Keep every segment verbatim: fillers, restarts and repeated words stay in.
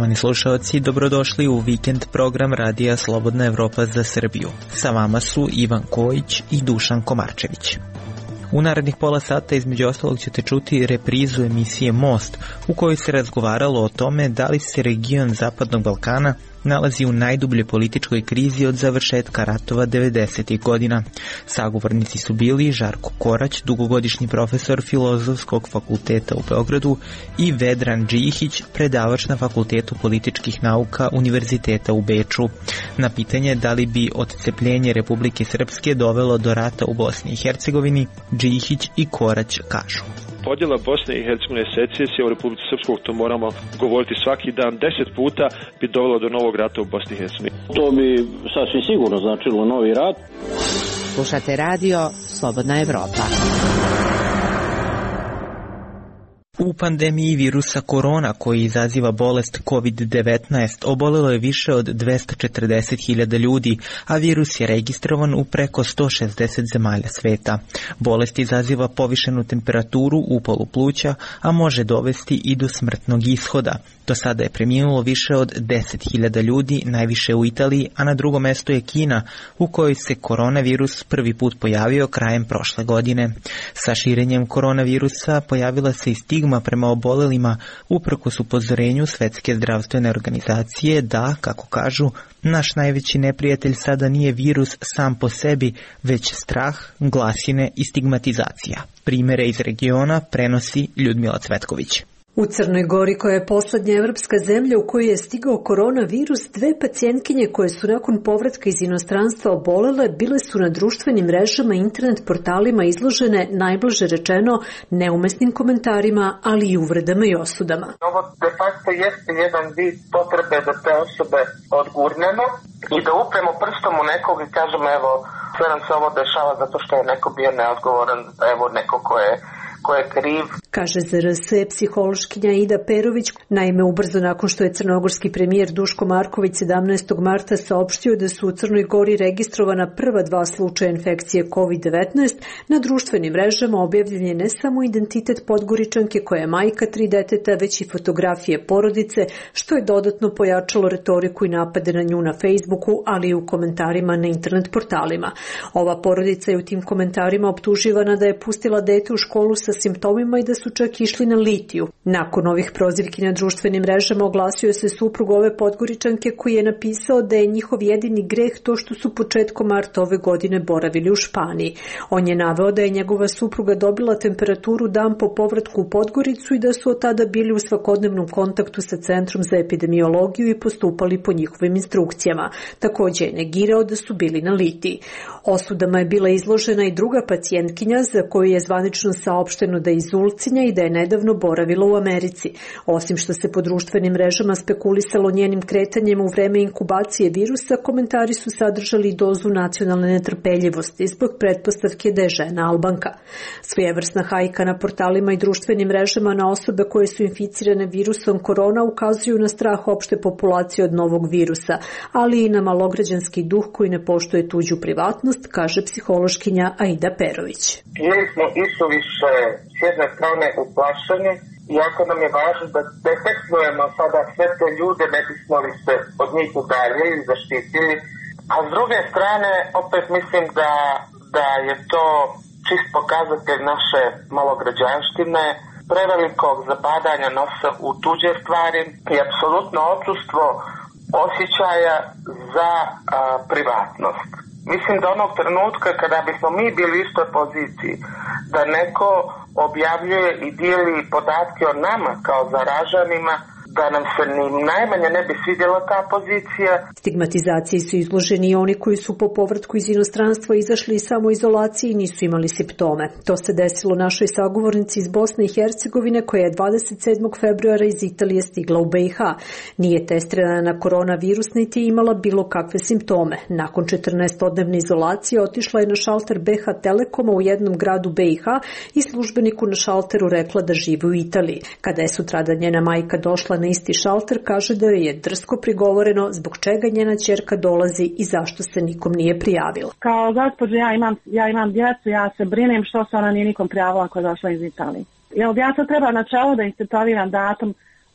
Poštovani slušaoci, dobrodošli u vikend program Radija Slobodna Evropa za Srbiju. Sa vama su Ivan Kojić i Dušan Komarčević. U narednih pola sata između ostalog ćete čuti reprizu emisije Most, u kojoj se razgovaralo o tome da li se region Zapadnog Balkana nalazi u najdubljoj političkoj krizi od završetka ratova devedesetih godina. Sagovornici su bili Žarko Korać, dugogodišnji profesor Filozofskog fakulteta u Beogradu, i Vedran Džihić, predavač na Fakultetu političkih nauka Univerziteta u Beču. Na pitanje da li bi odcepljenje Republike Srpske dovelo do rata u Bosni i Hercegovini, Džihić i Korać kažu: Podjela Bosne i Hercegovine, secesija u Republici Srpskog, to moramo govoriti svaki dan, deset puta bi dovelo do novog rata u Bosni i Hercegovini. To bi sasvim sigurno značilo novi rat. Slušate radio Slobodna Evropa. U pandemiji virusa korona koji izaziva bolest kovid devetnaest obolelo je više od dvesta četrdeset hiljada ljudi, a virus je registrovan u preko sto šezdeset zemalja sveta. Bolest izaziva povišenu temperaturu, upalu pluća, a može dovesti i do smrtnog ishoda. Do sada je preminulo više od deset hiljada ljudi, najviše u Italiji, a na drugom mestu je Kina, u kojoj se koronavirus prvi put pojavio krajem prošle godine. Sa širenjem koronavirusa pojavila se i stigma prema obolelima, uprkos upozorenju Svetske zdravstvene organizacije da, kako kažu, naš najveći neprijatelj sada nije virus sam po sebi, već strah, glasine i stigmatizacija. Primere iz regiona prenosi Ljudmila Cvetković. U Crnoj Gori, koja je poslednja evropska zemlja u kojoj je stigao koronavirus, dve pacijentkinje koje su nakon povratka iz inostranstva obolele bile su na društvenim mrežama i internet portalima izložene, najblaže rečeno, neumesnim komentarima, ali i uvredama i osudama. Ovo de facto jeste jedan vid potrebe da te osobe odgurnemo i da upremo prstom u nekog i kažemo evo, sve nam se ovo dešava zato što je neko bio neodgovoran, evo neko ko je ko je kriv. Kaže Z R S psihološkinja Ida Perović. Naime, ubrzo nakon što je crnogorski premijer Duško Marković sedamnaestog marta saopštio da su u Crnoj Gori registrovana prva dva slučaja infekcije kovid devetnaest, na društvenim mrežama objavljen je ne samo identitet Podgoričanke koja je majka tri deteta, već i fotografije porodice, što je dodatno pojačalo retoriku i napade na nju na Facebooku, ali i u komentarima na internet portalima. Ova porodica je u tim komentarima optuživana da je pustila dete u školu sa simptomima i da su čak išli na litiju. Nakon ovih prozivki na društvenim mrežama oglasio se suprug ove Podgoričanke koji je napisao da je njihov jedini greh to što su početkom marta ove godine boravili u Španiji. On je naveo da je njegova supruga dobila temperaturu dan po povratku u Podgoricu i da su od tada bili u svakodnevnom kontaktu sa Centrom za epidemiologiju i postupali po njihovim instrukcijama. Također je negirao da su bili na litiji. Osudama je bila izložena i druga pacijentkinja za koju je zvanično saopšteno da je iz Ulcinja i da je nedavno boravila u Americi. Osim što se po društvenim mrežama spekulisalo njenim kretanjem u vreme inkubacije virusa, komentari su sadržali dozu nacionalne netrpeljivosti zbog pretpostavke da je žena Albanka. Svojevrsna hajka na portalima i društvenim mrežama na osobe koje su inficirane virusom korona ukazuju na strah opšte populacije od novog virusa, ali i na malograđanski duh koji ne poštuje tuđu privatnost, kaže psihološkinja Aida Perović. Bili smo isuviše s jedne strane uplašeni, iako nam je važno da detektujemo sada sve te ljude, ne bismo li se od njih udaljili i zaštitili, a s druge strane opet mislim da, da je to čist pokazatelj naše malograđanštine, prevelikog zabadanja nosa u tuđe stvari i apsolutno odsustvo osjećaja za a, privatnost. Mislim da onog trenutka kada bismo mi bili u istoj poziciji, da neko objavljuje i dijeli podatke o nama kao zaraženima, da nam se ni najmanje ne bi svidjela ta pozicija. Stigmatizaciji su izloženi i oni koji su po povratku iz inostranstva izašli iz samoizolacije i nisu imali simptome. To se desilo našoj sagovornici iz Bosne i Hercegovine koja je dvadeset sedmog februara iz Italije stigla u B i H. Nije testirana na koronavirus niti je imala bilo kakve simptome. Nakon četrnaestodnevne izolacije otišla je na šalter B H Telekoma u jednom gradu B i H i službeniku na šalteru rekla da živi u Italiji. Kada je sutradan njena majka došla na isti šalter, kaže da joj je drsko prigovoreno zbog čega njena ćerka dolazi i zašto se nikom nije prijavila. Kao gospođo, ja imam, ja imam djecu, ja se brinem što se ona nije nikom prijavila ako je došla iz Italije. Jel ja sad treba na čelo da istetoviram datum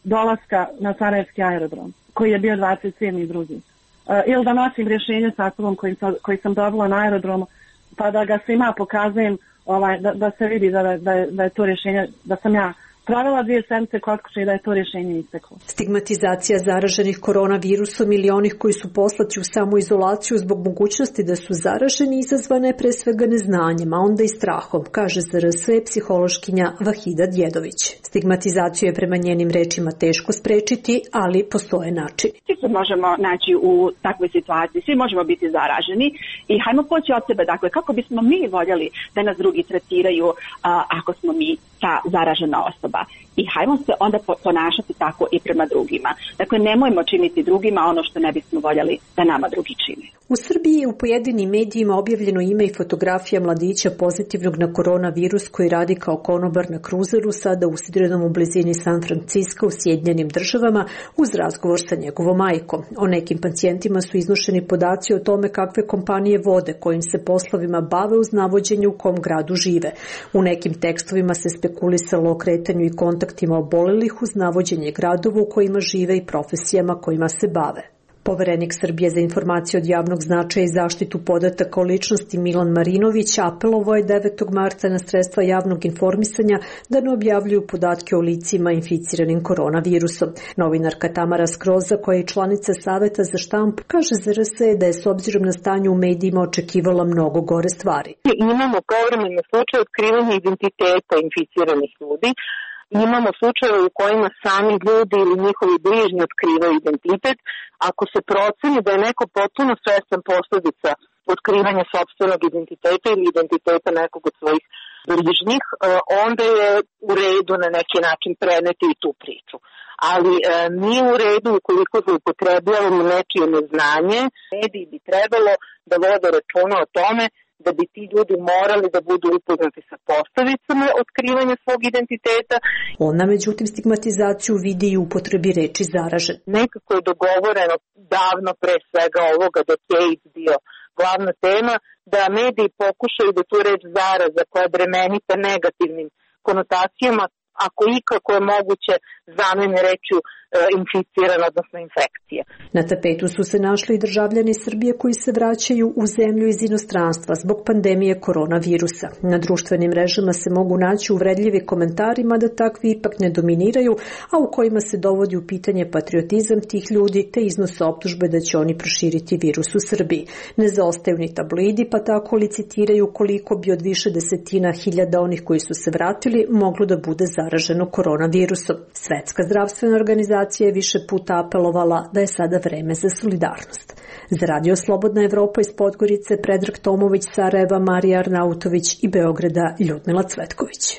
dolaska na Sarajevski aerodrom, koji je bio dvadeset sedmi drugi Ili da nosim rješenje sa sobom koji sam, koji sam dobila na aerodromu, pa da ga svima pokazujem, ovaj, da, da se vidi da, da, je, da je to rješenje, da sam ja pravila dvije sedmice kod kuće i da je to rješenje isteklo. Stigmatizacija zaraženih koronavirusom ili onih koji su poslati u samoizolaciju zbog mogućnosti da su zaraženi izazvana je pre svega neznanjem, a onda i strahom, kaže Z R S psihološkinja Vahida Djedović. Stigmatizaciju je prema njenim rečima teško sprečiti, ali postoje načini. Svi se možemo naći u takvoj situaciji, svi možemo biti zaraženi i hajmo poći od sebe, dakle kako bismo mi voljeli da nas drugi tretiraju a, ako smo mi ta zaražena osoba. I hajmo se onda ponašati tako i prema drugima. Dakle, nemojmo činiti drugima ono što ne bismo voljeli da nama drugi čine. U Srbiji je u pojedinim medijima objavljeno ime i fotografija mladića pozitivnog na koronavirus koji radi kao konobar na kruzeru sada usidrenom u blizini San Franciska u Sjedinjenim Državama uz razgovor sa njegovom majkom. O nekim pacijentima su iznošeni podaci o tome kakve kompanije vode kojim se poslovima bave uz navođenje u kom gradu žive. U nekim tekstovima se spekulisalo o kretanju i kontaktima obolelih uz navođenje gradova u kojima žive i profesijama kojima se bave. Poverenik Srbije za informacije od javnog značaja i zaštitu podataka o ličnosti Milan Marinović apelovao je devetog marta na sredstva javnog informisanja da ne objavljuju podatke o licima inficiranim koronavirusom. Novinarka Tamara Skroza, koja je članica Saveta za štampu, kaže Z R S da je s obzirom na stanje u medijima očekivala mnogo gore stvari. Imamo povremene slučaje otkrivanja identiteta inficiranih ljudi. Imamo slučajeve u kojima sami ljudi ili njihovi bližnji otkrivaju identitet. Ako se proceni da je neko potpuno svestan posledica otkrivanja sopstvenog identiteta ili identiteta nekog od svojih bližnjih, onda je u redu na neki način preneti i tu priču. Ali e, nije u redu ukoliko zloupotrebljavamo nečije neznanje. Mediji bi trebalo da vode računa o tome da bi ti ljudi morali da budu upoznati sa posledicama otkrivanja svog identiteta. Ona međutim stigmatizaciju vidi i u upotrebi reči zaražen. Nekako je dogovoreno davno pre svega ovoga da je AIDS bio glavna tema, da mediji pokušaju da tu reč zaraza koja je bremenita negativnim konotacijama, ako ikako je moguće, zamene rečju e, inficiran, odnosno infekcija. Na tapetu su se našli i državljani Srbije koji se vraćaju u zemlju iz inostranstva zbog pandemije koronavirusa. Na društvenim mrežama se mogu naći uvredljivi komentarima da takvi ipak ne dominiraju, a u kojima se dovodi u pitanje patriotizam tih ljudi te iznose optužbe da će oni proširiti virus u Srbiji. Ne zaostaju ni tabloidi, pa tako licitiraju koliko bi od više desetina hiljada onih koji su se vratili moglo da bude zaraženo koronavirusom. Svetska zdravstvena organizacija je više puta apelovala da je sada vreme za solidarnost. Za Radio Slobodna Evropa iz Podgorice Predrag Tomović, Sarajeva Marija Arnautović i Beograda Ljudmila Cvetković.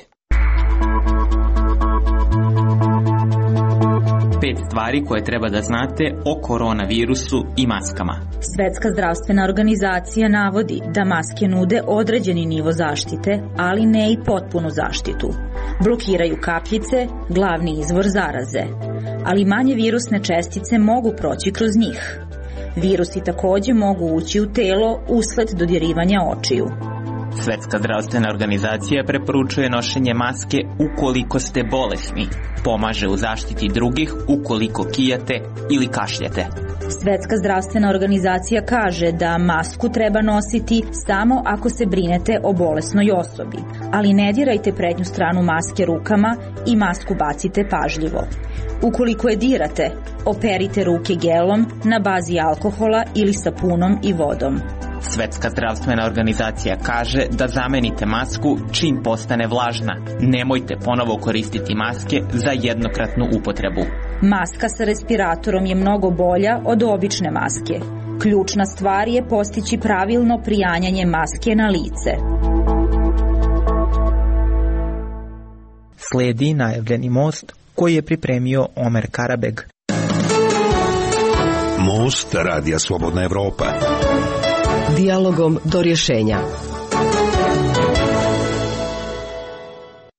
Pet stvari koje treba da znate o koronavirusu i maskama. Svetska zdravstvena organizacija navodi da maske nude određeni nivo zaštite, ali ne i potpunu zaštitu. Blokiraju kapljice, glavni izvor zaraze, ali manje virusne čestice mogu proći kroz njih. Virusi takođe mogu ući u telo usled dodirivanja očiju. Svetska zdravstvena organizacija preporučuje nošenje maske ukoliko ste bolesni. Pomaže u zaštiti drugih ukoliko kijate ili kašljete. Svetska zdravstvena organizacija kaže da masku treba nositi samo ako se brinete o bolesnoj osobi, ali ne dirajte prednju stranu maske rukama i masku bacite pažljivo. Ukoliko je dirate, operite ruke gelom na bazi alkohola ili sapunom i vodom. Svetska zdravstvena organizacija kaže da zamenite masku čim postane vlažna. Nemojte ponovo koristiti maske za jednokratnu upotrebu. Maska sa respiratorom je mnogo bolja od obične maske. Ključna stvar je postići pravilno prijanjanje maske na lice. Sledi najavljeni most koji je pripremio Omer Karabeg. Most Radija Slobodna Evropa. Dijalogom do rješenja.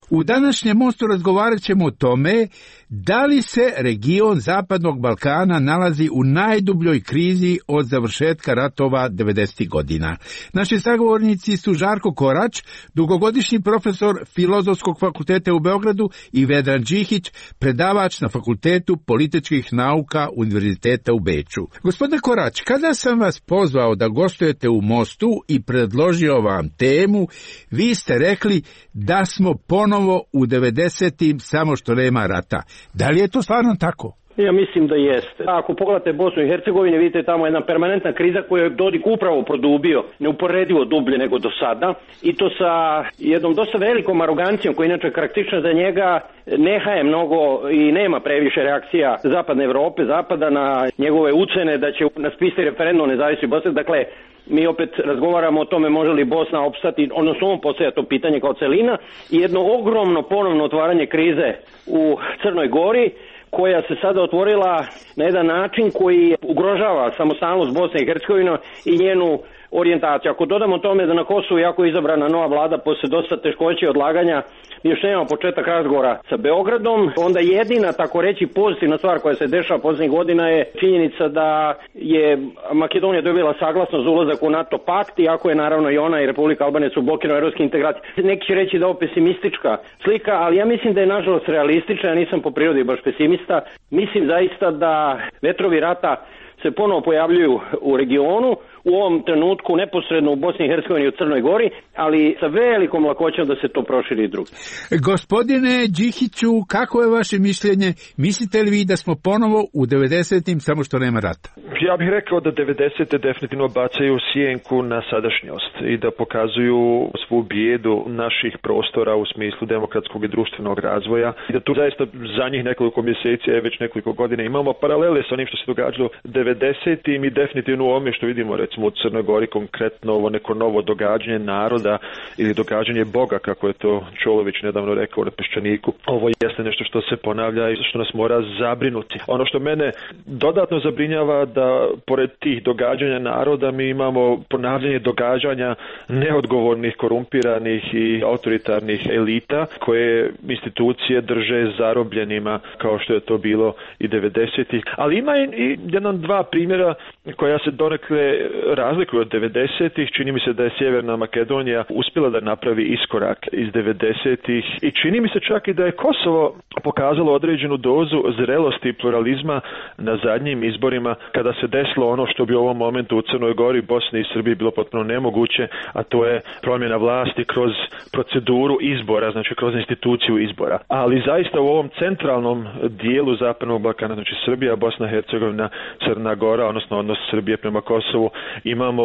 U današnjem mostu razgovarat ćemo o tome da li se region Zapadnog Balkana nalazi u najdubljoj krizi od završetka ratova devedesetih godina. Naši sagovornici su Žarko Korać, dugogodišnji profesor Filozofskog fakulteta u Beogradu, i Vedran Đihić, predavač na Fakultetu političkih nauka Univerziteta u Beču. Gospodine Korać, kada sam vas pozvao da gostujete u Mostu i predložio vam temu, vi ste rekli da smo ponovo u devedesetim, samo što nema rata. Da li je to stvarno tako? Ja mislim da jeste. Ako pogledate Bosnu i Hercegovinu, vidite tamo jedna permanentna kriza koju je Dodik upravo produbio, neuporedivo dublje nego do sada, i to sa jednom dosta velikom arogancijom koja inače karakteristična za njega, nehaje mnogo i nema previše reakcija zapadne Evrope, zapada na njegove ucene da će naspiste referendum o nezavisnosti Bosne. Dakle, mi opet razgovaramo o tome može li Bosna opstati, odnosno on postavlja to pitanje kao celina, i jedno ogromno ponovno otvaranje krize u Crnoj Gori, koja se sada otvorila na jedan način koji ugrožava samostalnost Bosne i Hercegovine i njenu orijentaciju. Ako dodamo tome da na Kosovu jako je izabrana nova vlada posle dosta teškoće i odlaganja, mi još nemamo početak razgovora sa Beogradom, onda jedina, tako reći, pozitivna stvar koja se dešava posljednjih godina je činjenica da je Makedonija dobila saglasnost za ulazak u NATO pakt, iako je naravno i ona i Republika Albanija su blokirane evropske integracije. Neki će reći da je ovo pesimistička slika, ali ja mislim da je nažalost realistična, ja nisam po prirodi baš pesimista. Mislim zaista da vetrovi rata se ponovo pojavljuju u regionu, u ovom trenutku neposredno u Bosni i Hercegovini i u Crnoj Gori, ali sa velikom lakoćom da se to proširi i drugi. Gospodine Đihiću, kako je vaše mišljenje? Mislite li vi da smo ponovo u devedesetim, samo što nema rata? Ja bih rekao da devedesete definitivno bacaju sjenku na sadašnjost i da pokazuju svu bijedu naših prostora u smislu demokratskog i društvenog razvoja i da tu zaista za njih nekoliko mjeseci, već nekoliko godina imamo paralele sa onim što se događalo devedesetim i definitivno u ovome što vidimo recimo u Crnoj Gori, konkretno ovo neko novo događanje naroda ili događanje Boga, kako je to Čolović nedavno rekao na Peščaniku. Ovo jeste nešto što se ponavlja i što nas mora zabrinuti. Ono što mene dodatno zabrinjava da pored tih događanja naroda mi imamo ponavljanje događanja neodgovornih, korumpiranih i autoritarnih elita koje institucije drže zarobljenima kao što je to bilo i devedesetih. Ali ima i jedan dva primjera koja se donekle razlikuju od devedesetih. Čini mi se da je Sjeverna Makedonija uspjela da napravi iskorak iz devedesetih i čini mi se čak i da je Kosovo pokazalo određenu dozu zrelosti i pluralizma na zadnjim izborima kada se desilo ono što bi u ovom momentu u Crnoj Gori, Bosni i Srbiji bilo potpuno nemoguće, a to je promjena vlasti kroz proceduru izbora, znači kroz instituciju izbora. Ali zaista u ovom centralnom dijelu Zapadnog Balkana, znači Srbija, Bosna i Hercegovina, Crna Gora, odnosno odnos Srbije prema Kosovu, imamo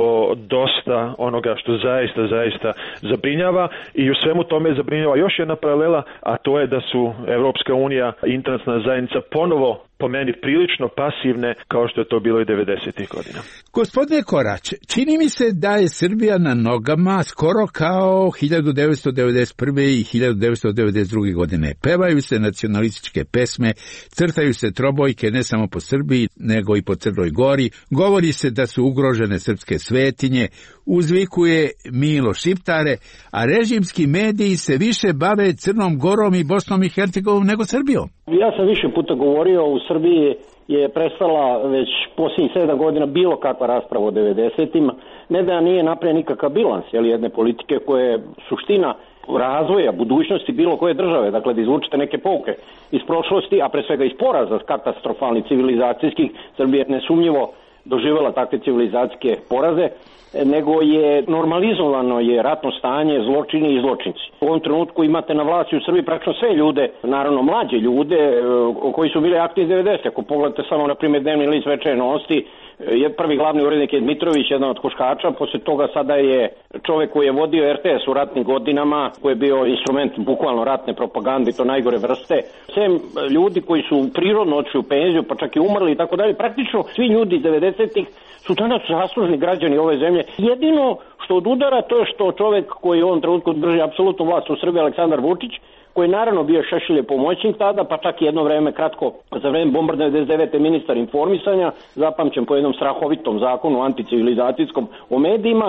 dosta onoga što zaista, zaista zabrinjava i u svemu tome zabrinjava još jedna paralela, a to je da su Evropska unija i internacionalna zajednica ponovo po meni prilično pasivne kao što je to bilo i devedesetih godina. Gospodine Korać, čini mi se da je Srbija na nogama skoro kao hiljadu devetsto devedeset prve i hiljadu devetsto devedeset druge godine. Pevaju se nacionalističke pesme, crtaju se trobojke ne samo po Srbiji, nego i po Crnoj Gori. Govori se da su ugrožene srpske svetinje, uzvikuje Milo Šiptare, a režimski mediji se više bave Crnom Gorom i Bosnom i Hercegovinom nego Srbijom. Ja sam više puta govorio, u Srbiji je prestala već posljednjih sedam godina bilo kakva rasprava o devedesetima. Ne da nije napravljen nikakav bilans, jel, jedne politike koje je suština razvoja, budućnosti bilo koje države, dakle da izvučete neke pouke iz prošlosti, a pre svega iz poraza katastrofalnih civilizacijskih. Srbija je nesumnjivo doživjela takve civilizacijske poraze, nego je normalizovano je ratno stanje, zločini i zločinci. U ovom trenutku imate na vlasti u Srbiji praktično sve ljude, naravno mlađe ljude koji su bili aktivni devedesetih. Ako pogledate samo na primjer dnevni list Večernje novosti, je prvi glavni urednik je Dmitrović, jedan od huškača, posle toga sada je čovjek koji je vodio er te es u ratnim godinama, koji je bio instrument bukvalno ratne propagande i to najgore vrste. Sem ljudi koji su prirodno otišli u penziju, pa čak i umrli i tako dalje, praktično svi ljudi iz devedesetih su danas zaslužni građani ove zemlje. Jedino što odudara to je što čovjek koji u ovom trenutku drži apsolutnu vlast u Srbiji, Aleksandar Vučić, koji je naravno bio Šešeljev pomoćnik tada, pa čak i jedno vreme kratko za vreme bombardovanja devedeset devete ministar informisanja, zapamćen po jednom strahovitom zakonu anticivilizacijskom o medijima.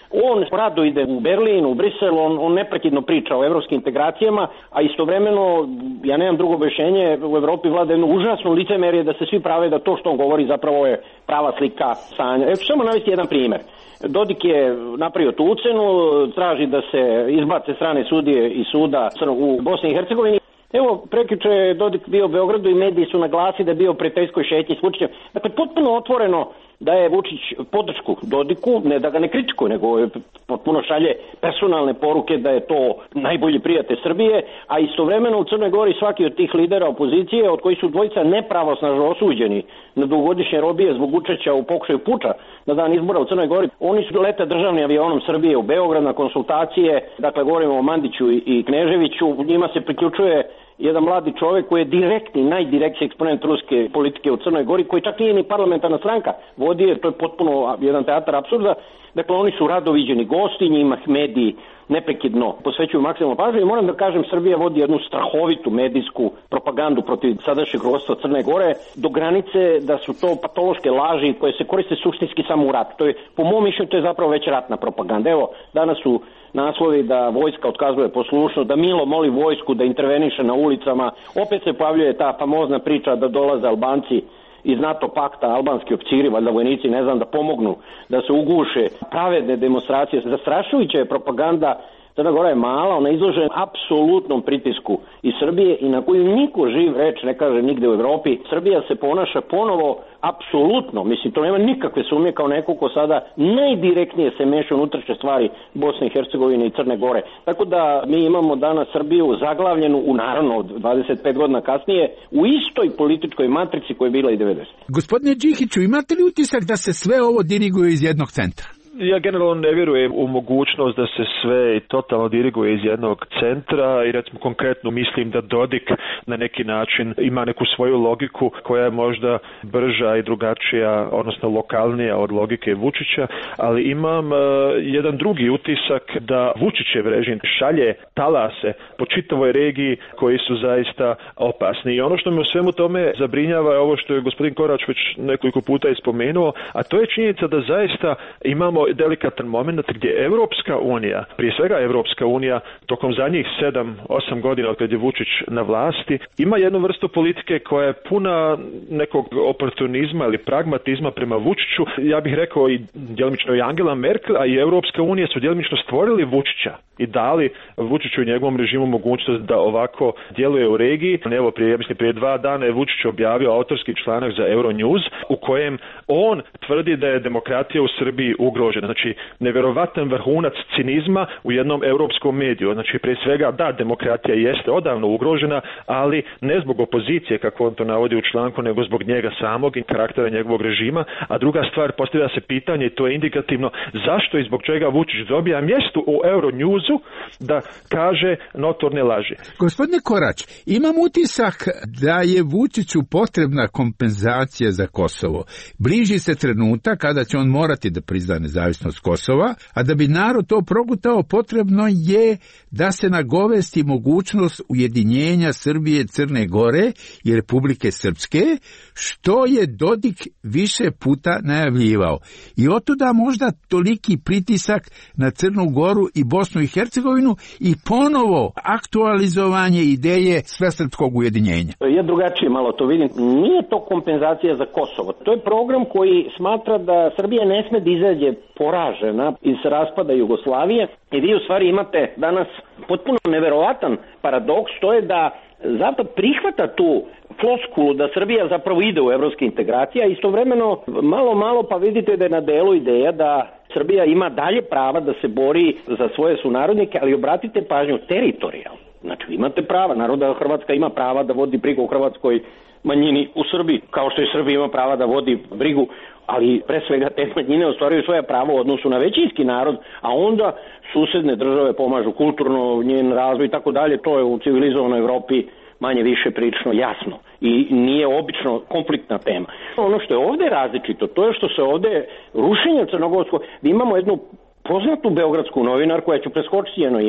On rado ide u Berlin, u Brisel, on, on neprekidno priča o evropskim integracijama, a istovremeno, ja nemam drugo objašnjenje, u Evropi vlada jedno užasno licemerje da se svi prave da to što on govori zapravo je prava slika stanja. Evo ću samo navesti jedan primjer. Dodik je napravio tu ucenu, traži da se izbace strane sudije iz suda u Bosni i Hercegovini. Evo, prekjuče je Dodik bio u Beogradu i mediji su naglasili da je bio u prijateljskoj šetnji s Vučićem. Dakle, potpuno otvoreno da je Vučić podršku Dodiku, ne da ga ne kritikuje, nego je potpuno šalje personalne poruke da je to najbolji prijatelj Srbije, a istovremeno u Crnoj Gori svaki od tih lidera opozicije, od kojih su dvojica nepravosnažno osuđeni na dugogodišnje robije zbog učešća u pokušaju puča na dan izbora u Crnoj Gori, oni su lete državnim avionom Srbije u Beograd na konsultacije, dakle govorimo o Mandiću i Kneževiću, njima se priključuje jedan mladi čovjek koji je direktni, najdirektniji eksponent ruske politike u Crnoj Gori, koji čak nije ni parlamentarna stranka vodi, to je potpuno jedan teatar apsurda. Dakle, oni su rado viđeni gosti, njima mediji neprekidno posvećuju maksimalnu pažnju i moram da kažem, Srbija vodi jednu strahovitu medijsku propagandu protiv sadašnjeg rukovodstva Crne Gore do granice da su to patološke laži koje se koriste suštinski samo u rat. To je, po mom mišljenju, to je zapravo već ratna propaganda. Evo, danas su naslovi da vojska otkazuje poslušnost, da Milo moli vojsku da interveniše na ulicama. Opet se pojavljuje ta famozna priča da dolaze Albanci iz NATO pakta, albanski oficiri, valjda vojnici, ne znam, da pomognu, da se uguše pravedne demonstracije. Zastrašujuća je propaganda. Crna Gora je mala, ona je izložena apsolutnom pritisku iz Srbije i na koju niko živ reč ne kaže nigde u Evropi. Srbija se ponaša ponovo apsolutno, mislim, to nema nikakve sumnje, kao neko ko sada najdirektnije se meša unutrašnje stvari Bosne i Hercegovine i Crne Gore. Tako da mi imamo danas Srbiju zaglavljenu u, naravno, dvadeset pet godina kasnije, u istoj političkoj matrici koja je bila i devedesetih. Gospodine Đikiću, imate li utisak da se sve ovo diriguje iz jednog centra? Ja generalno ne vjerujem u mogućnost da se sve totalno diriguje iz jednog centra i recimo konkretno mislim da Dodik na neki način ima neku svoju logiku koja je možda brža i drugačija, odnosno lokalnija od logike Vučića, ali imam uh, jedan drugi utisak da Vučićev režim šalje talase po čitavoj regiji koji su zaista opasni. I ono što me u svemu tome zabrinjava je ovo što je gospodin Korać već nekoliko puta ispomenuo, a to je činjenica da zaista imamo delikatan moment gdje Evropska unija, prije svega Evropska unija, tokom zadnjih sedam osam godina od kad je Vučić na vlasti, ima jednu vrstu politike koja je puna nekog oportunizma ili pragmatizma prema Vučiću. Ja bih rekao i djelomično i Angela Merkel, a i Evropska unija su djelomično stvorili Vučića i dali Vučiću i njegovom režimu mogućnost da ovako djeluje u regiji. Evo, prije, ja mislim, prije dva dana je Vučić objavio autorski članak za Euronews u kojem on tvrdi da je demokratija u Srbiji ugrožena. Znači, nevjerovatan vrhunac cinizma u jednom europskom mediju. Znači, prije svega, da, demokratija jeste odavno ugrožena, ali ne zbog opozicije, kako on to navodi u članku, nego zbog njega samog i karaktera njegovog režima. A druga stvar, postavlja se pitanje, i to je indikativno, zašto i zbog čega Vučić dobija mjesto u Euronewsu da kaže notorne laži. Gospodine Korać, imam utisak da je Vučiću potrebna kompenzacija za Kosovo. Bliži se trenutak kada će on morati da prizna nezavisnost Kosova, a da bi narod to progutao, potrebno je da se nagovesti mogućnost ujedinjenja Srbije, Crne Gore i Republike Srpske, što je Dodik više puta najavljivao. I otuda možda toliki pritisak na Crnu Goru i Bosnu i Hercegovinu i ponovo aktualizovanje ideje svesrpskog ujedinjenja. Ja drugačije malo to vidim. Nije to kompenzacija za Kosovo. To je program koji smatra da Srbija ne sme da izađe poražena iz raspada Jugoslavije i vi u stvari imate danas potpuno neverovatan paradoks, to je da Zapad prihvata tu floskulu da Srbija zapravo ide u evropske integracije, a istovremeno malo malo pa vidite da je na delu ideja da Srbija ima dalje prava da se bori za svoje sunarodnike, ali obratite pažnju teritorijalno. Znači, imate prava, naroda Hrvatska ima prava da vodi brigu o hrvatskoj manjini u Srbiji, kao što i Srbija ima prava da vodi brigu, ali pre svega te manjine ostvaruju svoje pravo u odnosu na većinski narod, a onda susedne države pomažu kulturno, njen razvoj i tako dalje. To je u civilizovanoj Evropi manje više prilično jasno i nije obično konfliktna tema. Ono što je ovde različito, to je što se ovde rušenje crnogorskog, imamo jednu poznatu beogradsku novinar koja ću preskočiti njeno ime,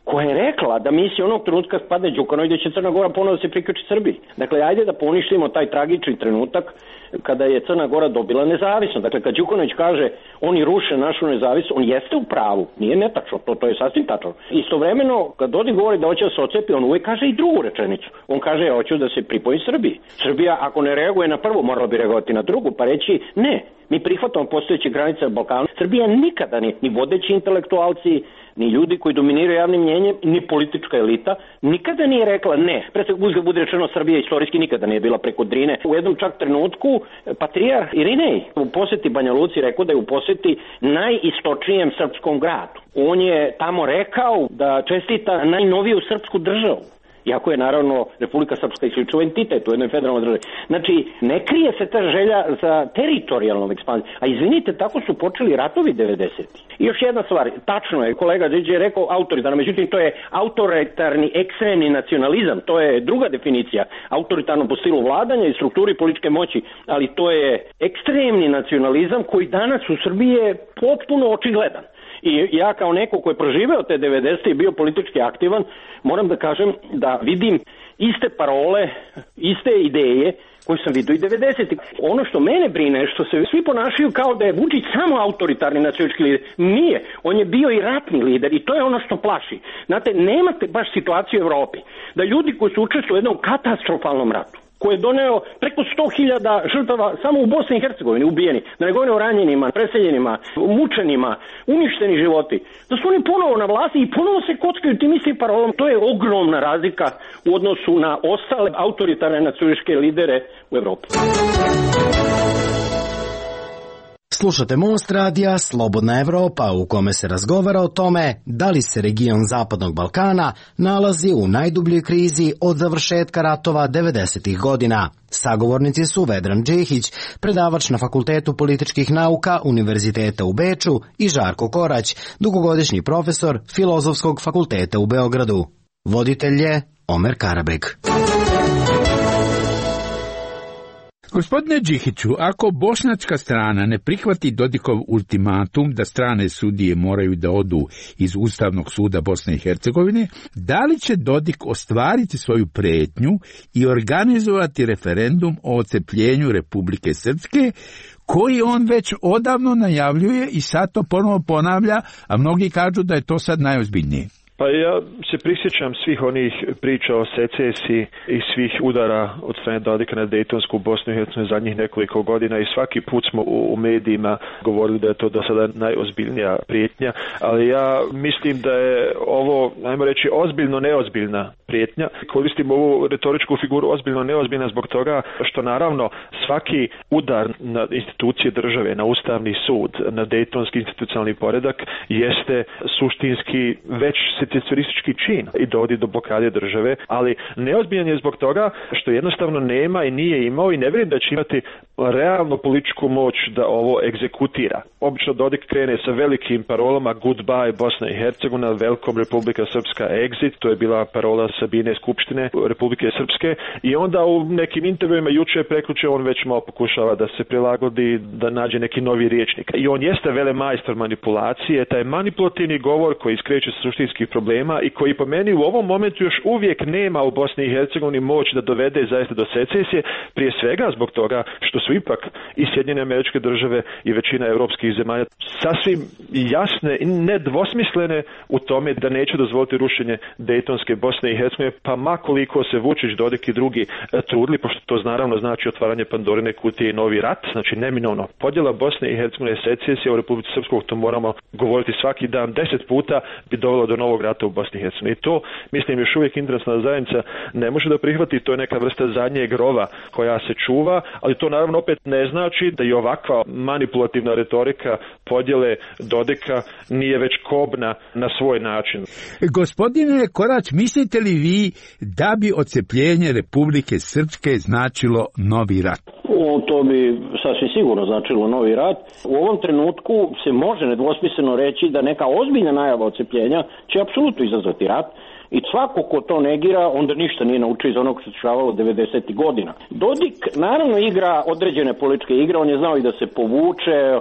koja je rekla da misija onog trenutka spadne Đukanović da će Crna Gora ponovno da se priključi Srbiji. Dakle, ajde da poništimo taj tragični trenutak kada je Crna Gora dobila nezavisnost. Dakle, kad Đukanović kaže oni ruše našu nezavisnost, on jeste u pravu, nije netačno, to, to je sasvim tačno. Istovremeno, kad Dodik govori da hoće da se ocepi, on uvijek kaže i drugu rečenicu. On kaže, ja hoću da se pripoji Srbiji. Srbija, ako ne reaguje na prvu, morala bi reagovati na drugu, pa reći ne, mi prihvatamo postojeće granice Balkana. Srbija nikada ni, ni vodeći intelektualci, ni ljudi koji dominiraju javnim mnjenjem, ni politička elita, nikada nije rekla ne. Pre svega uzgled bude rečeno, Srbija istorijski nikada nije bila preko Drine. U jednom čak trenutku patrijarh Irinej u poseti Banja Luci rekao da je u poseti najistočnijem srpskom gradu. On je tamo rekao da čestita najnoviju srpsku državu. Iako je naravno Republika Srpska isključivo entitet u jednoj federalnoj državi. Znači, ne krije se ta želja za teritorijalnom ekspanzijom. A izvinite, tako su počeli ratovi devedesetih. I još jedna stvar, tačno je, kolega Đeđe je rekao autoritarno, međutim to je autoritarni ekstremni nacionalizam, to je druga definicija, autoritarno po stilu vladanja i strukturi političke moći, ali to je ekstremni nacionalizam koji danas u Srbiji je potpuno očigledan. I ja kao neko ko je proživeo te devedesete i bio politički aktivan, moram da kažem da vidim iste parole, iste ideje koje sam vidio i devedesetih. Ono što mene brine je što se svi ponašaju kao da je Vučić samo autoritarni nacionalistički lider. Nije. On je bio i ratni lider i to je ono što plaši. Znate, nemate baš situaciju u Evropi da ljudi koji su učestvovali u jednom katastrofalnom ratu, koji je doneo preko sto hiljada žrtava samo u Bosni i Hercegovini ubijeni, da ne govorim o ranjenima, preseljenima, mučenima, uništeni životi, da su oni ponovo na vlasti i ponovo se kockaju tim istim parolom. To je ogromna razlika u odnosu na ostale autoritarne nacionalističke lidere u Evropi. Slušate Most radija Slobodna Evropa, u kome se razgovara o tome da li se region Zapadnog Balkana nalazi u najdubljoj krizi od završetka ratova devedesetih godina. Sagovornici su Vedran Džehić, predavač na Fakultetu političkih nauka Univerziteta u Beču, i Žarko Korać, dugogodišnji profesor Filozofskog fakulteta u Beogradu. Voditelj je Omer Karabeg. Gospodine Džihiću, ako bošnjačka strana ne prihvati Dodikov ultimatum da strane sudije moraju da odu iz Ustavnog suda Bosne i Hercegovine, da li će Dodik ostvariti svoju pretnju i organizovati referendum o ocepljenju Republike Srpske, koji on već odavno najavljuje i sad to ponovo ponavlja, a mnogi kažu da je to sad najozbiljnije? Pa ja se prisjećam svih onih priča o secesiji i svih udara od strane Dodika na Dejtonsku Bosnu i Hercegovinu zadnjih nekoliko godina i svaki put smo u medijima govorili da je to do sada najozbiljnija prijetnja, ali ja mislim da je ovo, ajmo reći, ozbiljno neozbiljna prijetnja. Koristim ovu retoričku figuru ozbiljno neozbiljna zbog toga što naravno svaki udar na institucije države, na Ustavni sud, na Dejtonski institucionalni poredak jeste suštinski već secesionistički čin i dovodi do blokade države, ali neozbiljan je zbog toga što jednostavno nema i nije imao i ne vjerujem da će imati realnu političku moć da ovo egzekutira. Obično Dodik krene sa velikim parolama goodbye Bosna i Hercegovina, welcome Republika Srpska, exit, to je bila parola Sabine Skupštine Republike Srpske i onda u nekim intervjuima juče prekjuče on već malo pokušava da se prilagodi, da nađe neki novi rječnik. I on jeste velemajstor manipulacije, taj manipulativni govor koji iskreće sa suštinskih problema i koji po meni u ovom momentu još uvijek nema u Bosni i Hercegovini moć da dovede zaista do secesije, prije svega zbog toga što su ipak i Sjedinjene Američke Države i većina europskih zemalja sasvim jasne i nedvosmislene u tome da neće dozvoliti rušenje Dejtonske Bosne i Hercegovine, pa ma koliko se Vučić, Dodik i drugi trudili, pošto to naravno znači otvaranje Pandorine kutije i novi rat, znači neminovno podjela Bosne i Hercegovine, secesija u Republici Srpskoj, to moramo govoriti svaki dan deset puta, bi dovelo do novog rata u Bosni i Hercegovini. I to, mislim, još uvijek internacionalna zajednica ne može da prihvati, to je neka vrsta zadnjeg rova koja se čuva, ali to naravno opet ne znači da i ovakva manipulativna retorika podjele Dodika nije već kobna na svoj način. Gospodine Korać, mislite li vi da bi odcepljenje Republike Srpske značilo novi rat? O, to bi sasvim sigurno značilo novi rat. U ovom trenutku se može nedvosmisleno reći da neka ozbiljna najava odcepljenja će apsolutno izazvati rat. I svako ko to negira, onda ništa nije naučio iz onog što se dešavalo devedesetih godina. Dodik naravno igra određene političke igre, on je znao i da se povuče,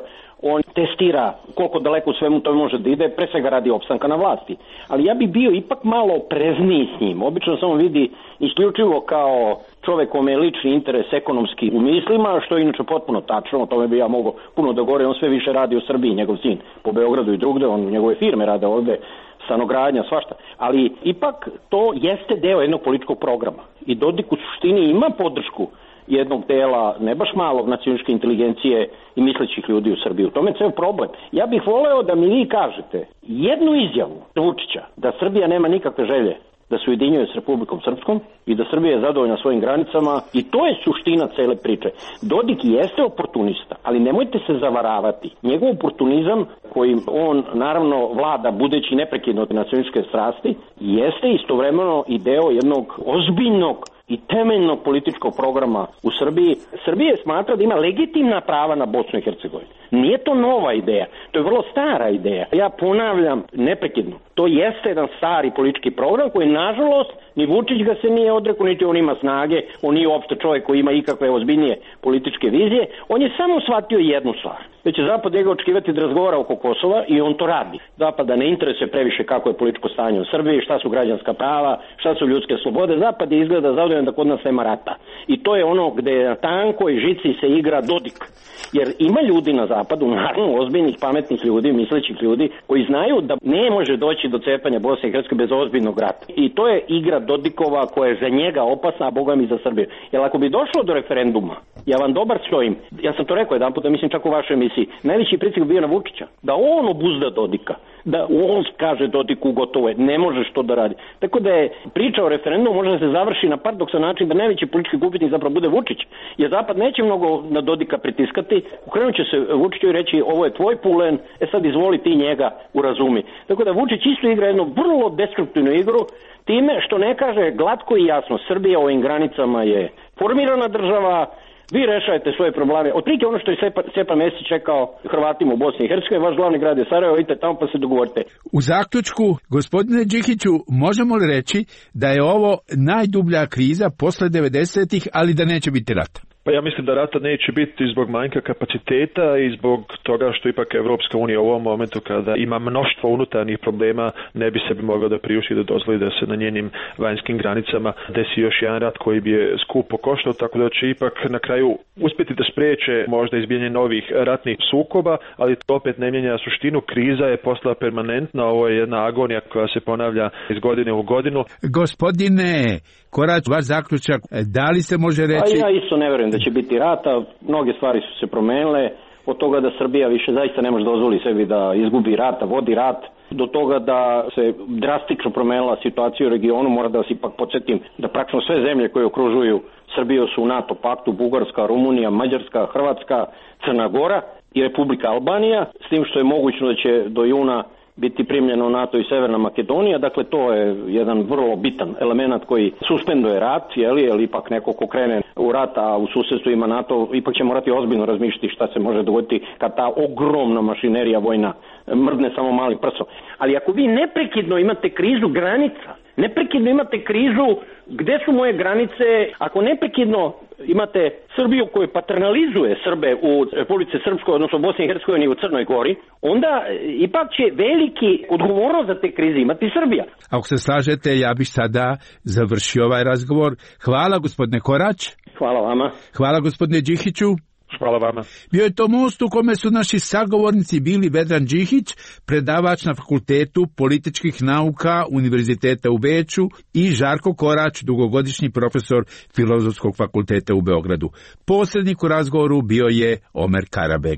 on testira koliko daleko u svemu to može da ide, pre svega radi opstanka na vlasti. Ali ja bi bio ipak malo oprezniji s njim. Obično samo vidi isključivo kao čovek kome je lični interes ekonomski u mislima, što je inače potpuno tačno, o tome bi ja mogao puno da govorim, on sve više radi u Srbiji, njegov sin po Beogradu i drugde, on njegove firme rade ovde, stanogradnja, svašta. Ali ipak to jeste deo jednog političkog programa i Dodik u suštini ima podršku jednog dela, ne baš malog, nacionalističke inteligencije i mislećih ljudi u Srbiji. U tome je ceo problem. Ja bih voleo da mi vi kažete jednu izjavu Vučića da Srbija nema nikakve želje da se ujedinjuje s Republikom Srpskom i da Srbija je zadovoljna svojim granicama i to je suština cele priče. Dodik jeste oportunista, ali nemojte se zavaravati. Njegov oportunizam kojim on naravno vlada budeći neprekidno od nacionalističke strasti jeste istovremeno i deo jednog ozbiljnog i temeljnog političkog programa u Srbiji. Srbija smatra da ima legitimna prava na Bosnu i Hercegovinu. Nije to nova ideja, to je vrlo stara ideja. Ja ponavljam neprekidno, to jeste jedan stari politički program koji nažalost ni Vučić ga se nije odrekao, niti on ima snage, on nije uopšte čovjek koji ima ikakve ozbiljnije političke vizije, on je samo shvatio jednu stvar. Da će Zapad njega očekivati da razgovara oko Kosova i on to radi. Zapada ne interesuje previše kako je političko stanje u Srbiji, šta su građanska prava, šta su ljudske slobode. Zapad je izgleda zadovoljan da kod nas nema rata. I to je ono gde na tankoj žici se igra Dodik. Jer ima ljudi na zapadu, naravno ozbiljnih, pametnih ljudi, mislećih ljudi, koji znaju da ne može doći do cepanja Bosne i Hercegovine bez ozbiljnog rata. I to je igra Dodikova koja je za njega opasna, a boga mi za Srbiju. Jer ako bi došlo do referenduma, ja vam dobar stojim, ja sam to rekao jedan puta, mislim čak u vašoj emisiji, najveći pritisak bio na Vučića, da on obuzda Dodika, da on kaže Dodiku gotovo je, ne možeš to da radi. Tako da je priča o referendumu može da se završi na paradoksan način da najveći politički gubitnik zapravo bude Vučić, jer Zapad neće mnogo na Dodika pritiskati, ukrenut će se Vučiću i reći ovo je tvoj pulen, e sad izvoli ti njega urazumi. Tako da Vučić isto igra jednu vrlo destruktivnu igru, time što ne kaže glatko i jasno, Srbija u ovim granicama je formirana država, vi rešajte svoje probleme. Otprilike ono što je Stjepan Mesić rekao Hrvatima u Bosni i Hercegovini, vaš glavni grad je Sarajevo, idite tamo pa se dogovorite. U zaključku, gospodine Đikiću, možemo li reći da je ovo najdublja kriza posle devedesetih, ali da neće biti rata? Pa ja mislim da rata neće biti zbog manjka kapaciteta i zbog toga što ipak Evropska unija u ovom momentu kada ima mnoštvo unutarnjih problema ne bi se bi mogla da priušti da dozvoli da se na njenim vanjskim granicama desi još jedan rat koji bi je skupo koštao, tako da će ipak na kraju uspjeti da spreče možda izbijanje novih ratnih sukoba, ali to opet ne mijenja suštinu. Kriza je postala permanentna, ovo je jedna agonija koja se ponavlja iz godine u godinu. Gospodine Korać, vaš zaključak, da li se može reći... A ja isto ne verujem da će biti rata, mnoge stvari su se promenile, od toga da Srbija više zaista ne može dozvoli sebi da izgubi rat, da vodi rat, do toga da se drastično promenila situacija u regionu, mora da vas ipak podsjetim da praktično sve zemlje koje okružuju Srbiju su u NATO paktu, Bugarska, Rumunija, Mađarska, Hrvatska, Crna Gora i Republika Albanija, s tim što je mogućno da će do juna biti primljeno NATO i Severna Makedonija, dakle to je jedan vrlo bitan element koji suspenduje rat, jeli, jer ipak neko ko krene u rat, a u susedstvu ima NATO, ipak će morati ozbiljno razmišljati šta se može dogoditi kad ta ogromna mašinerija vojna mrdne samo malim prsom. Ali ako vi neprekidno imate krizu granica, neprekidno imate krizu gde su moje granice, ako neprekidno imate Srbiju koju paternalizuje Srbe u Republici Srpskoj, odnosno Bosni i Hercegovini i u Crnoj Gori, onda ipak će veliki odgovornost za te krize imati Srbija. Ako se slažete, ja bih sada završio ovaj razgovor. Hvala gospodine Korać. Hvala vama. Hvala gospodine Đikiću. Hvala vama. Bio je to most u kome su naši sagovornici bili Vedran Đikić, predavač na Fakultetu političkih nauka Univerziteta u Beču, i Žarko Korać, dugogodišnji profesor Filozofskog fakulteta u Beogradu. Posrednik u razgovoru bio je Omer Karabek.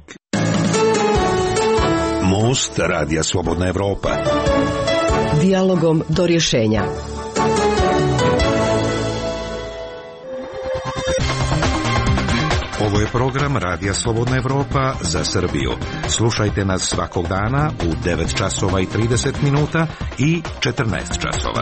Most Radija Slobodna Evropa. Dijalogom do rješenja. Ovo je program Radija Slobodna Evropa za Srbiju. Slušajte nas svakog dana u devet časova i trideset minuta i četrnaest časova.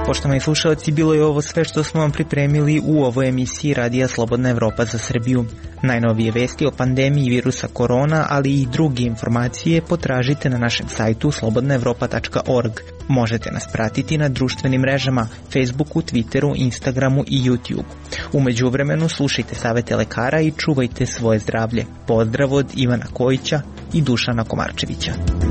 Poštovani slušalci, bilo je ovo sve što smo vam pripremili u ovoj emisiji Radija Slobodna Evropa za Srbiju. Najnovije vesti o pandemiji virusa korona, ali i druge informacije potražite na našem sajtu slobodna evropa tačka org. Možete nas pratiti na društvenim mrežama, Facebooku, Twitteru, Instagramu i YouTube. U međuvremenu slušajte savete lekara i čuvajte svoje zdravlje. Pozdrav od Ivana Kojića i Dušana Komarčevića.